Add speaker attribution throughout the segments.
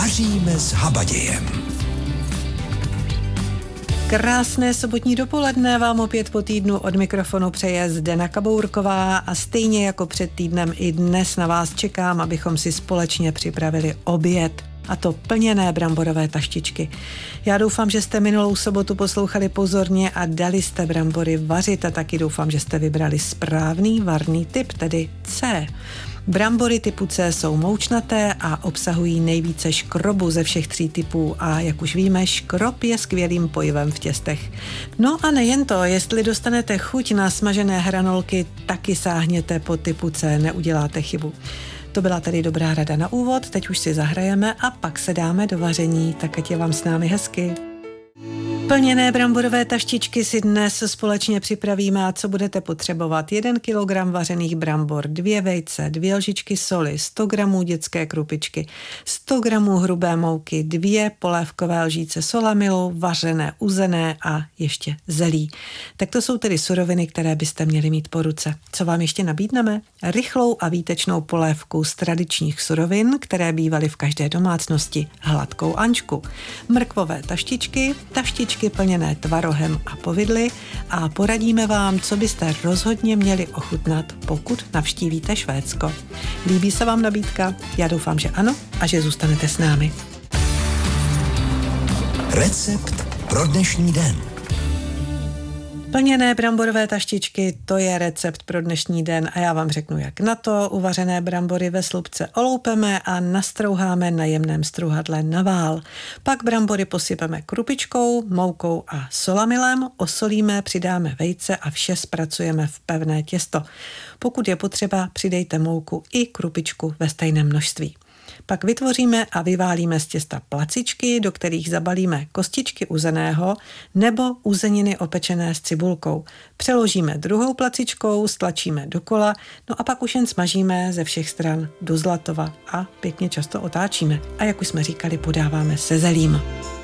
Speaker 1: Vaříme s habadějem.
Speaker 2: Krásné sobotní dopoledne vám opět po týdnu od mikrofonu přeje Zdena Kabourková a stejně jako před týdnem i dnes na vás čekám, abychom si společně připravili oběd. A to plněné bramborové taštičky. Já doufám, že jste minulou sobotu poslouchali pozorně a dali jste brambory vařit a taky doufám, že jste vybrali správný varný typ, tedy C. Brambory typu C jsou moučnaté a obsahují nejvíce škrobu ze všech 3 typů a jak už víme, škrob je skvělým pojivem v těstech. No a nejen to, jestli dostanete chuť na smažené hranolky, taky sáhněte po typu C, neuděláte chybu. To byla tedy dobrá rada na úvod, teď už si zahrajeme a pak se dáme do vaření, tak ať je vám s námi hezky. Plněné bramborové taštičky si dnes společně připravíme a co budete potřebovat. 1 kg vařených brambor, 2 vejce, 2 lžičky soli, 100 g dětské krupičky, 100 g hrubé mouky, 2 polévkové lžíce solamilu, vařené, uzené a ještě zelí. Tak to jsou tedy suroviny, které byste měli mít po ruce. Co vám ještě nabídneme? Rychlou a výtečnou polévku z tradičních surovin, které bývaly v každé domácnosti. Hladkou ančku, mrkvové taštičky plněné tvarohem a povidly a poradíme vám, co byste rozhodně měli ochutnat, pokud navštívíte Švédsko. Líbí se vám nabídka? Já doufám, že ano a že zůstanete s námi.
Speaker 1: Recept pro dnešní den.
Speaker 2: Plněné bramborové taštičky, to je recept pro dnešní den a já vám řeknu, jak na to. Uvařené brambory ve slupce oloupeme a nastrouháme na jemném struhadle na vál. Pak brambory posypeme krupičkou, moukou a solamilem, osolíme, přidáme vejce a vše zpracujeme v pevné těsto. Pokud je potřeba, přidejte mouku i krupičku ve stejném množství. Pak vytvoříme a vyválíme z těsta placičky, do kterých zabalíme kostičky uzeného nebo uzeniny opečené s cibulkou. Přeložíme druhou placičkou, stlačíme dokola, no a pak už jen smažíme ze všech stran do zlatova a pěkně často otáčíme. A jak už jsme říkali, podáváme se zelím.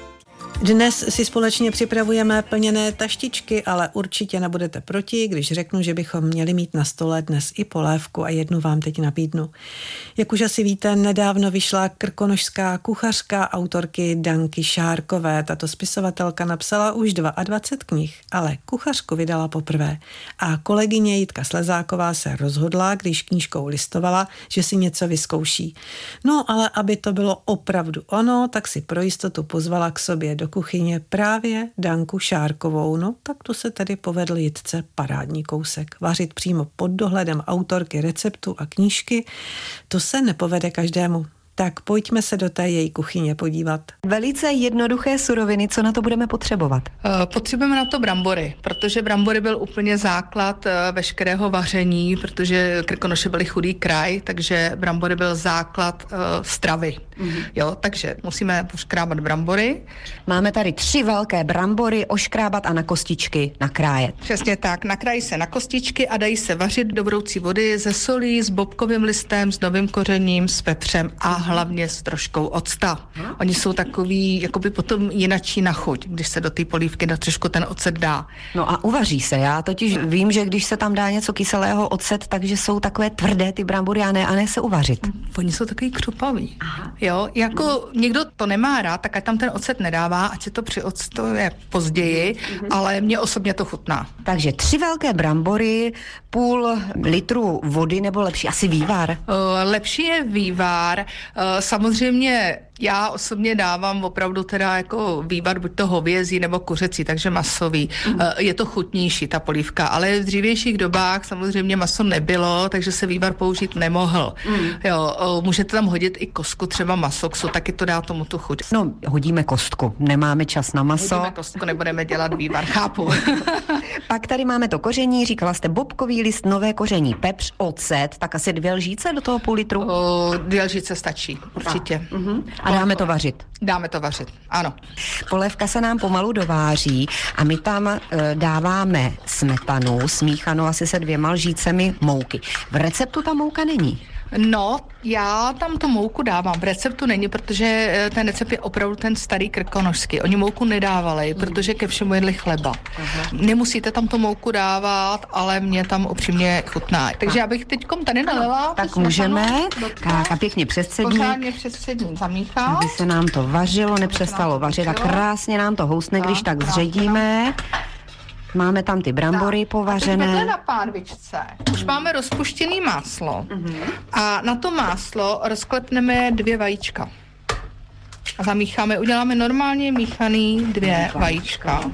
Speaker 2: Dnes si společně připravujeme plněné taštičky, ale určitě nebudete proti, když řeknu, že bychom měli mít na stole dnes i polévku a jednu vám teď nabídnu. Jak už asi víte, nedávno vyšla krkonošská kuchařka autorky Danky Šárkové. Tato spisovatelka napsala už 22 knih, ale kuchařku vydala poprvé. A kolegyně Jitka Slezáková se rozhodla, když knížkou listovala, že si něco vyzkouší. No, ale aby to bylo opravdu ono, tak si pro jistotu pozvala k sobě do kuchyně právě Danku Šárkovou. No, tak to se tedy povedl Jitce parádní kousek. Vařit přímo pod dohledem autorky receptu a knížky, to se nepovede každému. Tak pojďme se do té její kuchyně podívat.
Speaker 3: Velice jednoduché suroviny, co na to budeme potřebovat?
Speaker 4: Potřebujeme na to brambory, protože brambory byl úplně základ veškerého vaření, protože Krkonoše byly chudý kraj, takže brambory byl základ stravy. Jo, takže musíme poškrábat brambory.
Speaker 3: Máme tady 3 velké brambory, oškrábat a na kostičky nakrájet.
Speaker 4: Přesně tak, nakrájí se na kostičky a dají se vařit do broucí vody se solí, s bobkovým listem, s novým kořením, s pepřem a hlavně s troškou octa. Oni jsou takový, jakoby potom jinačí na chuť, když se do té polívky na trošku ten ocet dá.
Speaker 3: No a uvaří se. Já totiž vím, že když se tam dá něco kyselého, ocet, takže jsou takové tvrdé ty brambory a ne se uvařit.
Speaker 4: Oni jsou takový křupavý. Jo, jako někdo to nemá rád, tak ať tam ten ocet nedává, ať se to přioctuje později, ale mně osobně to chutná.
Speaker 3: Takže 3 velké brambory, půl litru vody, nebo lepší asi vývar?
Speaker 4: Lepší je vývar. Samozřejmě já osobně dávám opravdu teda jako vývar buď to hovězí nebo kuřecí, takže masový. Je to chutnější ta polívka, ale v dřívějších dobách samozřejmě maso nebylo, takže se vývar použít nemohl. Jo, můžete tam hodit i kostku třeba masoksu, taky to dá tomu tu chuť.
Speaker 3: No, hodíme kostku, nemáme čas na maso.
Speaker 4: Hodíme kostku, nebudeme dělat vývar, chápu.
Speaker 3: Pak tady máme to koření, říkala jste bobkový list, nové koření, pepř, ocet, tak asi 2 lžíce do toho půl litru?
Speaker 4: 2 lžíce stačí, určitě.
Speaker 3: A dáme to vařit?
Speaker 4: Dáme to vařit, ano.
Speaker 3: Polévka se nám pomalu dováří a my tam dáváme smetanu, smíchanou asi se 2 lžícemi mouky. V receptu ta mouka není.
Speaker 4: No, já tam tu mouku dávám. V receptu není, protože ten recept je opravdu ten starý krkonošský. Oni mouku nedávali, protože ke všemu jedli chleba. Nemusíte tam tu mouku dávat, ale mě tam upřímně chutná. Takže já bych teďkom tady nalila.
Speaker 3: Tak můžeme. Tak a pěkně přestřední.
Speaker 4: Pořádně přestřední zamíchat.
Speaker 3: Aby se nám to vařilo, nepřestalo vařit a krásně nám to housne, když tak zředíme. Máme tam ty brambory povařené.
Speaker 4: A teď na pánvičce už máme rozpuštěné máslo a na to máslo rozklepneme 2 vajíčka. A zamícháme, uděláme normálně míchaný 2 vajíčka.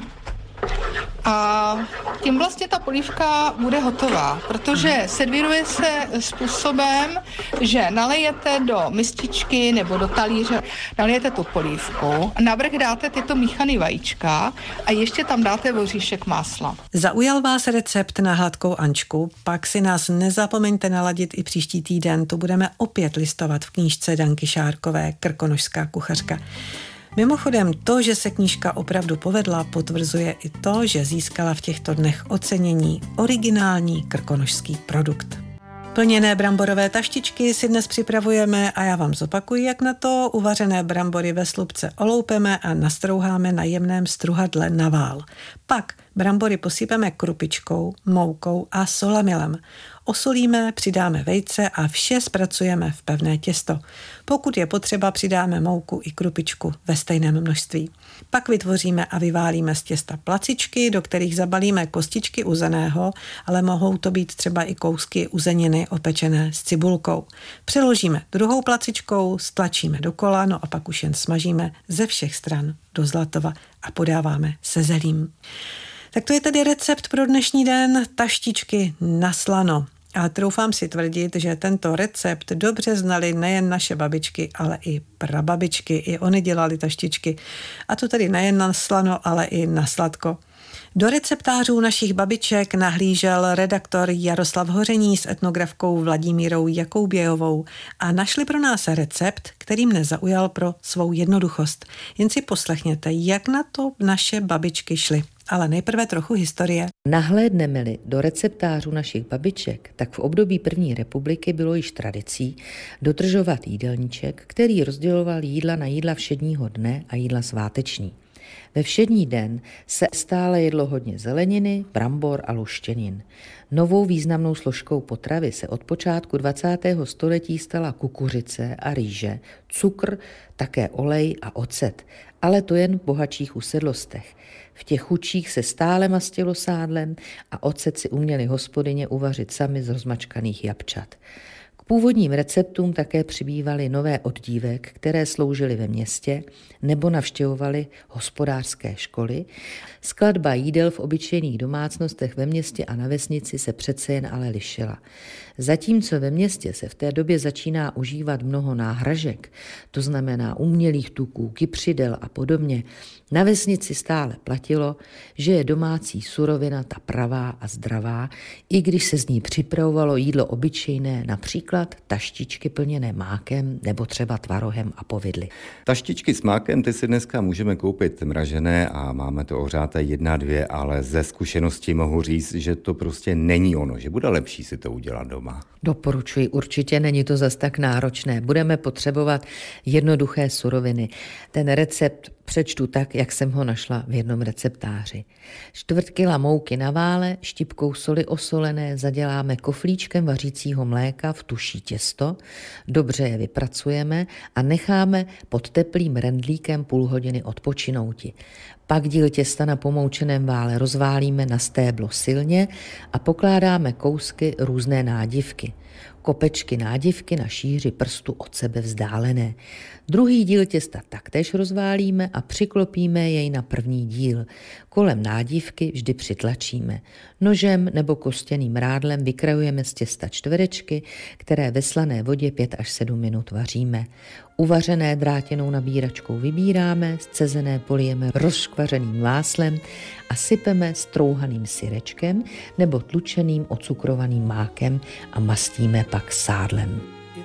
Speaker 4: A tím vlastně ta polívka bude hotová, protože servíruje se způsobem, že nalejete do mističky nebo do talíře, nalijete tu polívku, navrch dáte tyto míchané vajíčka a ještě tam dáte voříšek másla.
Speaker 2: Zaujal vás recept na hladkou ančku, pak si nás nezapomeňte naladit i příští týden, to budeme opět listovat v knížce Danky Šárkové Krkonošská kuchařka. Mimochodem, to, že se knížka opravdu povedla, potvrzuje i to, že získala v těchto dnech ocenění originální krkonošský produkt. Plněné bramborové taštičky si dnes připravujeme a já vám zopakuji, jak na to. Uvařené brambory ve slupce oloupeme a nastrouháme na jemném struhadle na vál. Pak brambory posypeme krupičkou, moukou a solamilem. Osolíme, přidáme vejce a vše zpracujeme v pevné těsto. Pokud je potřeba, přidáme mouku i krupičku ve stejném množství. Pak vytvoříme a vyválíme z těsta placičky, do kterých zabalíme kostičky uzeného, ale mohou to být třeba i kousky uzeniny opečené s cibulkou. Přeložíme druhou placičkou, stlačíme dokola, no a pak už jen smažíme ze všech stran do zlatova a podáváme se zelím. Tak to je tedy recept pro dnešní den, taštičky na slano. A troufám si tvrdit, že tento recept dobře znali nejen naše babičky, ale i prababičky. I oni dělali taštičky. A to tedy nejen na slano, ale i na sladko. Do receptářů našich babiček nahlížel redaktor Jaroslav Hoření s etnografkou Vladimírou Jakoubějovou a našli pro nás recept, který mne zaujal pro svou jednoduchost. Jen si poslechněte, jak na to naše babičky šly. Ale nejprve trochu historie.
Speaker 5: Nahlédneme-li do receptářů našich babiček, tak v období první republiky bylo již tradicí dodržovat jídelníček, který rozděloval jídla na jídla všedního dne a jídla sváteční. Ve všední den se stále jedlo hodně zeleniny, brambor a luštěnin. Novou významnou složkou potravy se od počátku 20. století stala kukuřice a rýže, cukr, také olej a ocet, ale to jen v bohatších usedlostech. V těch chudších se stále mastilo sádlem a ocet si uměli hospodyně uvařit sami z rozmačkaných jabčat. K původním receptům také přibývaly nové od dívek, které sloužily ve městě nebo navštěvovaly hospodářské školy. Skladba jídel v obyčejných domácnostech ve městě a na vesnici se přece jen ale lišila. Zatímco ve městě se v té době začíná užívat mnoho náhražek, to znamená umělých tuků, kypřidel a podobně, na vesnici stále platilo, že je domácí surovina ta pravá a zdravá, i když se z ní připravovalo jídlo obyčejné, například taštičky plněné mákem nebo třeba tvarohem a povidly.
Speaker 6: Taštičky s mákem ty si dneska můžeme koupit mražené a máme to ohřáté 1, 2, ale ze zkušenosti mohu říct, že to prostě není ono, že bude lepší si to udělat doma.
Speaker 5: Doporučuji, určitě není to zas tak náročné. Budeme potřebovat jednoduché suroviny. Ten recept přečtu tak, jak jsem ho našla v jednom receptáři. 1/4 kila mouky na vále, štipkou soli osolené zaděláme koflíčkem vařícího mléka v tuší těsto, dobře je vypracujeme a necháme pod teplým rendlíkem půl hodiny odpočinouti. Pak díl těsta na pomoučeném vále rozválíme na stéblo silně a pokládáme kousky různé nádivky. Kopečky nádivky na šíři prstu od sebe vzdálené. Druhý díl těsta taktéž rozválíme a přiklopíme jej na první díl. Kolem nádivky vždy přitlačíme. Nožem nebo kostěným rádlem vykrajujeme z těsta čtverečky, které ve slané vodě 5 až 7 minut vaříme. Uvařené drátěnou nabíračkou vybíráme, zcezené polijeme rozškvařeným máslem a sypeme strouhaným syrečkem nebo tlučeným ocukrovaným mákem a mastíme pak sádlem.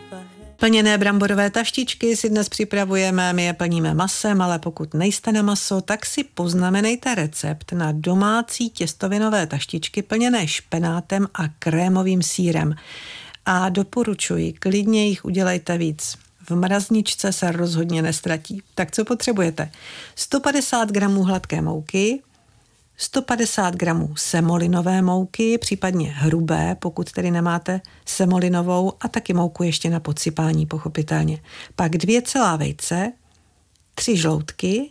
Speaker 2: Plněné bramborové taštičky si dnes připravujeme, my je plníme masem, ale pokud nejste na maso, tak si poznamenejte recept na domácí těstovinové taštičky plněné špenátem a krémovým sýrem. A doporučuji, klidně jich udělejte víc. V mrazničce se rozhodně nestratí. Tak co potřebujete? 150 gramů hladké mouky, 150 gramů semolinové mouky, případně hrubé, pokud tedy nemáte semolinovou, a taky mouku ještě na podsypání, pochopitelně. Pak 2 celá vejce, 3 žloutky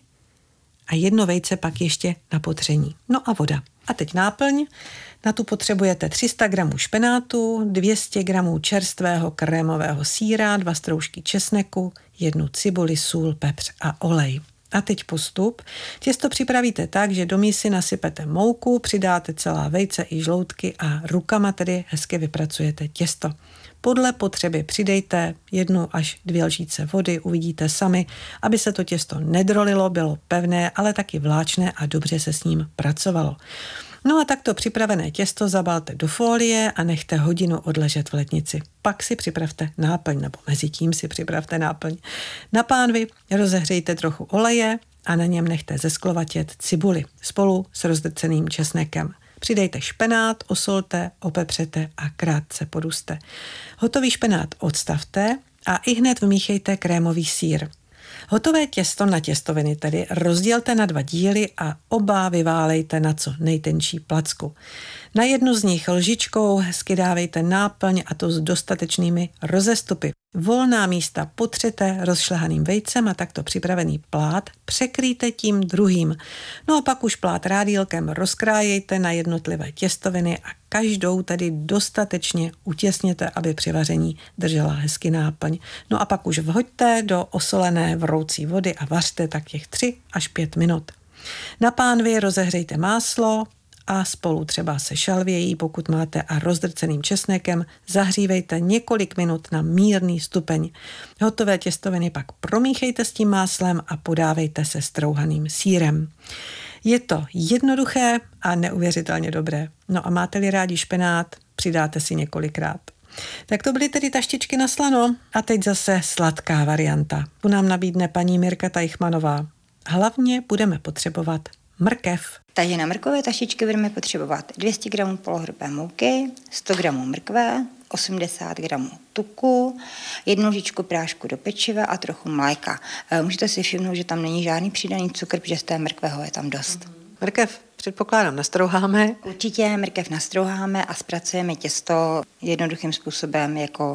Speaker 2: a 1 vejce pak ještě na potření. No a voda. A teď náplň. Na tu potřebujete 300 gramů špenátu, 200 gramů čerstvého krémového sýra, 2 stroužky česneku, 1 cibuli, sůl, pepř a olej. A teď postup. Těsto připravíte tak, že do mísy nasypete mouku, přidáte celá vejce i žloutky a rukama tedy hezky vypracujete těsto. Podle potřeby přidejte 1 až 2 lžíce vody, uvidíte sami, aby se to těsto nedrolilo, bylo pevné, ale taky vláčné a dobře se s ním pracovalo. No a takto připravené těsto zabalte do folie a nechte hodinu odležet v lednici. Pak si připravte náplň, nebo mezi tím si připravte náplň. Na pánvi rozehřejte trochu oleje a na něm nechte zesklovatět cibuli spolu s rozdrceným česnekem. Přidejte špenát, osolte, opepřete a krátce poduste. Hotový špenát odstavte a ihned vmíchejte krémový sýr. Hotové těsto na těstoviny tedy rozdělte na 2 díly a oba vyválejte na co nejtenčí placku. Na jednu z nich lžičkou hezky dávejte náplň, a to s dostatečnými rozestupy. Volná místa potřete rozšlehaným vejcem a takto připravený plát překryjte tím druhým. No a pak už plát rádílkem rozkrájejte na jednotlivé těstoviny a každou tedy dostatečně utěsněte, aby při vaření držela hezky náplň. No a pak už vhoďte do osolené vroucí vody a vařte tak těch 3 až 5 minut. Na pánvi rozehřejte máslo a spolu třeba se šalvějí, pokud máte, a rozdrceným česnekem zahřívejte několik minut na mírný stupeň. Hotové těstoviny pak promíchejte s tím máslem a podávejte se strouhaným sýrem. Je to jednoduché a neuvěřitelně dobré. No a máte-li rádi špenát, přidáte si několikrát. Tak to byly tedy taštičky na slano a teď zase sladká varianta. Tu nám nabídne paní Mirka Teichmanová. Hlavně budeme potřebovat mrkev.
Speaker 7: Takže na mrkové taštičky budeme potřebovat 200 gramů polohrubé mouky, 100 gramů mrkve, 80 gramů tuku, 1 lžičku prášku do pečiva a trochu mléka. Můžete si všimnout, že tam není žádný přidaný cukr, protože z té mrkveho je tam dost.
Speaker 2: Mrkev předpokládám nastrouháme.
Speaker 7: Určitě mrkev nastrouháme a zpracujeme těsto jednoduchým způsobem jako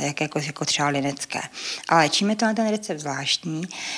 Speaker 7: třeba linecké. Ale čím je ten recept zvláštní,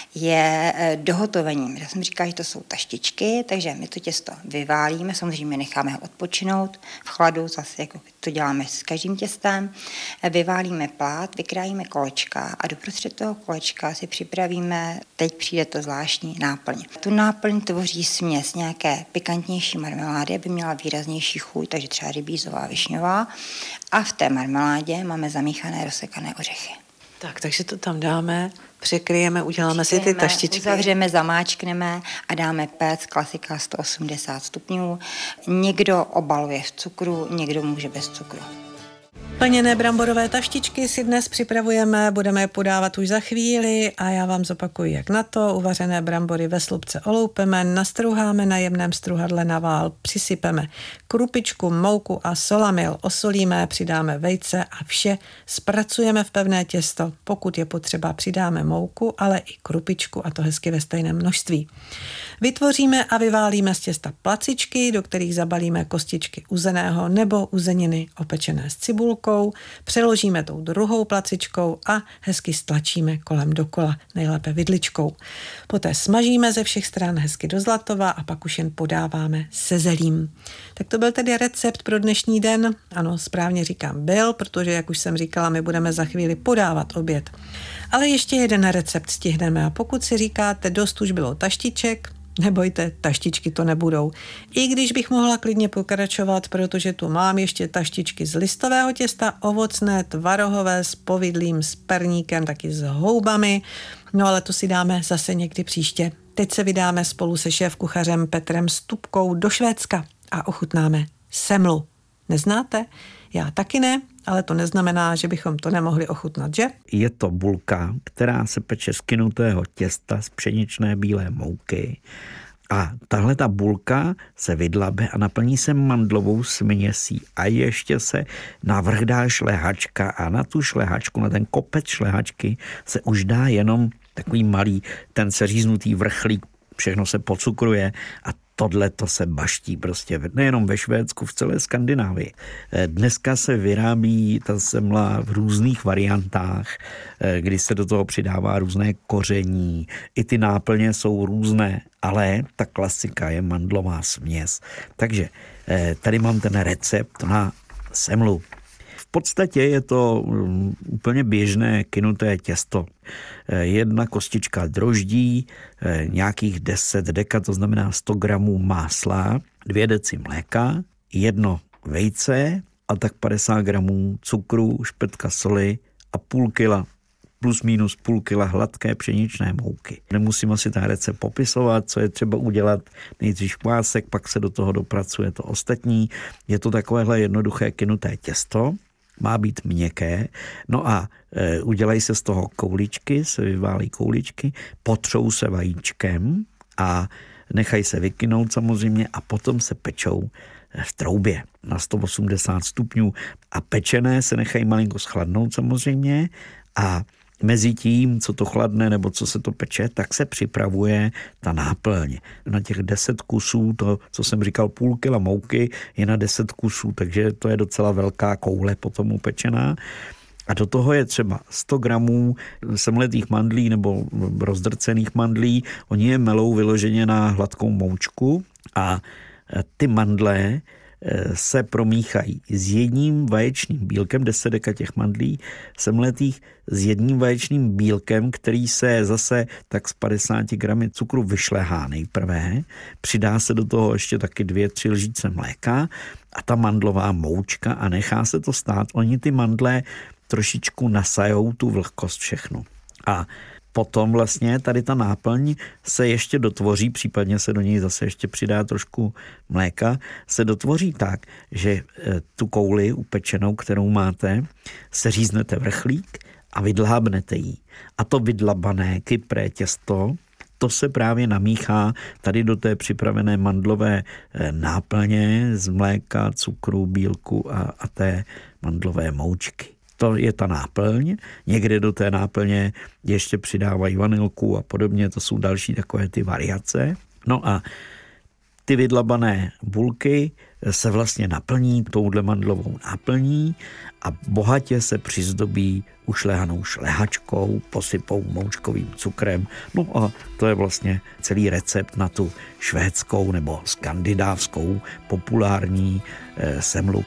Speaker 7: je dohotovením. Já jsem říkala, že to jsou taštičky, takže my to těsto vyválíme, samozřejmě necháme ho odpočinout v chladu, zase jako to děláme s každým těstem. Vyválíme plát, vykrájíme kolečka a doprostřed toho kolečka si připravíme, teď přijde to zvláštní náplň. Tu náplň tvoří směs nějaké pikantnější marmelády, aby měla výraznější chuť, takže třeba rybízová, višňová. A v té marmeládě máme zamíchané rozsekané ořechy.
Speaker 2: Takže to tam dáme, překryjeme, uděláme si ty taštičky.
Speaker 7: Uzavřeme, zamáčkneme a dáme péct, klasika 180 stupňů. Někdo obaluje v cukru, někdo může bez cukru.
Speaker 2: Plněné bramborové taštičky si dnes připravujeme, budeme je podávat už za chvíli a já vám zopakuju, jak na to. Uvařené brambory ve slupce oloupeme, nastrouháme na jemném struhadle na vál, přisypeme krupičku, mouku a solamil, osolíme, přidáme vejce a vše zpracujeme v pevné těsto. Pokud je potřeba, přidáme mouku, ale i krupičku a to hezky ve stejném množství. Vytvoříme a vyválíme z těsta placičky, do kterých zabalíme kostičky uzeného nebo uzeniny opečené s cibulkou, přeložíme tou druhou placičkou a hezky stlačíme kolem dokola, nejlépe vidličkou. Poté smažíme ze všech stran hezky do zlatova a pak už jen podáváme se zelím. Tak to byl tedy recept pro dnešní den. Ano, správně říkám byl, protože, jak už jsem říkala, my budeme za chvíli podávat oběd. Ale ještě jeden recept stihneme a pokud si říkáte, dost už bylo taštiček, nebojte, taštičky to nebudou. I když bych mohla klidně pokračovat, protože tu mám ještě taštičky z listového těsta, ovocné, tvarohové, s povidlím, s perníkem, taky s houbami. No ale to si dáme zase někdy příště. Teď se vydáme spolu se šéfkuchařem Petrem Stupkou do Švédska a ochutnáme semlu. Neznáte? Já taky ne, ale to neznamená, že bychom to nemohli ochutnat, že?
Speaker 8: Je to bulka, která se peče z kynutého těsta z pšeničné bílé mouky A tahle ta bulka se vydlabe a naplní se mandlovou směsí a ještě se navrch dá šlehačka a na tu šlehačku, na ten kopec šlehačky se už dá jenom takový malý, ten seříznutý vrchlík, všechno se pocukruje a tohle to se baští prostě nejenom ve Švédsku, v celé Skandinávii. Dneska se vyrábí ta semla v různých variantách, kdy se do toho přidává různé koření, i ty náplně jsou různé, ale ta klasika je mandlová směs. Takže tady mám ten recept na semlu. V podstatě je to úplně běžné kynuté těsto. 1 kostička droždí, nějakých 10 deka, to znamená 100 gramů másla, 2 deci mléka, 1 vejce a tak 50 gramů cukru, špetka soli a půl kila, plus minus půl kila hladké pšeničné mouky. Nemusím asi ten recept popisovat, co je třeba udělat. Nejdřív kvásek, pak se do toho dopracuje to ostatní. Je to takovéhle jednoduché kynuté těsto. Má být měkké, no a udělají se z toho kouličky, se vyválí kouličky, potřou se vajíčkem a nechají se vykynout samozřejmě a potom se pečou v troubě na 180 stupňů a pečené se nechají malinko schladnout samozřejmě a mezi tím, co to chladne nebo co se to peče, tak se připravuje ta náplň. Na těch 10 kusů, to, co jsem říkal, půl kila mouky, je na 10 kusů, takže to je docela velká koule potom upečená. A do toho je třeba 100 gramů semletých mandlí nebo rozdrcených mandlí. Oni je melou vyloženě na hladkou moučku a ty mandle se promíchají s jedním vaječným bílkem, 10 deka těch mandlí semletých, s jedním vaječným bílkem, který se zase tak z 50 gramy cukru vyšlehá nejprve. Přidá se do toho ještě taky 2-3 lžíce mléka a ta mandlová moučka a nechá se to stát. Oni ty mandle trošičku nasajou tu vlhkost všechno. A potom vlastně tady ta náplň se ještě dotvoří, případně se do něj zase ještě přidá trošku mléka, se dotvoří tak, že tu kouli upečenou, kterou máte, seříznete vrchlík a vydlábnete ji. A to vydlabané kypré těsto, to se právě namíchá tady do té připravené mandlové náplně z mléka, cukru, bílku a té mandlové moučky. To je ta náplň. Někde do té náplně ještě přidávají vanilku a podobně, to jsou další takové ty variace. No a ty vydlabané bulky se vlastně naplní touhle mandlovou náplní a bohatě se přizdobí ušlehanou šlehačkou, posypou moučkovým cukrem. No a to je vlastně celý recept na tu švédskou nebo skandinávskou populární semlu.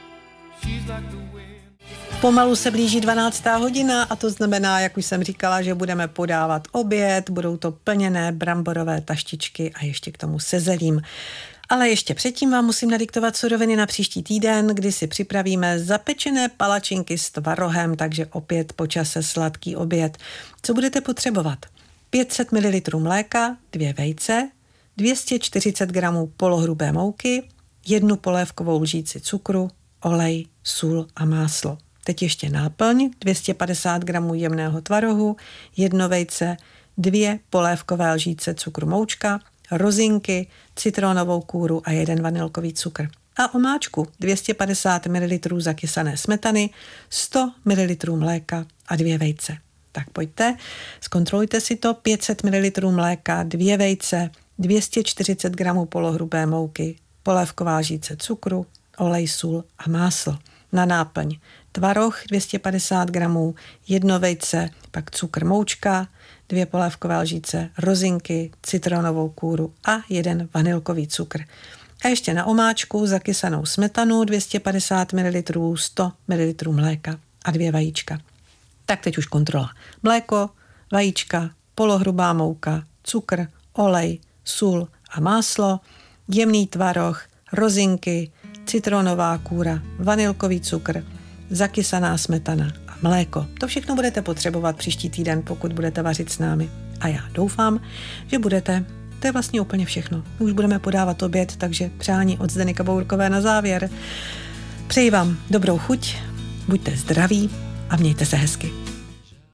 Speaker 2: Pomalu se blíží 12. hodina a to znamená, jak už jsem říkala, že budeme podávat oběd, budou to plněné bramborové taštičky a ještě k tomu se zelím. Ale ještě předtím vám musím nadiktovat suroviny na příští týden, kdy si připravíme zapečené palačinky s tvarohem, takže opět po čase sladký oběd. Co budete potřebovat? 500 ml mléka, 2 vejce, 240 gramů polohrubé mouky, 1 polévkovou lžíci cukru, olej, sůl a máslo. Teď ještě náplň, 250 gramů jemného tvarohu, 1 vejce, 2 polévkové lžíce cukru moučka, rozinky, citronovou kůru a 1 vanilkový cukr. A omáčku 250 ml zakysané smetany, 100 ml mléka a 2 vejce. Tak pojďte, zkontrolujte si to, 500 ml mléka, 2 vejce, 240 gramů polohrubé mouky, polévková lžíce cukru, olej, sůl a máslo. Na náplň tvaroh 250 gramů, 1 vejce, pak cukr moučka, 2 polévkové lžíce, rozinky, citronovou kůru a 1 vanilkový cukr. A ještě na omáčku zakysanou smetanu 250 ml, 100 ml mléka a 2 vajíčka. Tak teď už kontrola. Mléko, vajíčka, polohrubá mouka, cukr, olej, sůl a máslo, jemný tvaroh, rozinky, citronová kůra, vanilkový cukr, zakysaná smetana a mléko. To všechno budete potřebovat příští týden, pokud budete vařit s námi. A já doufám, že budete. To je vlastně úplně všechno. Už budeme podávat oběd, takže přání od Zdeny Kabourkové na závěr. Přeji vám dobrou chuť, buďte zdraví a mějte se hezky.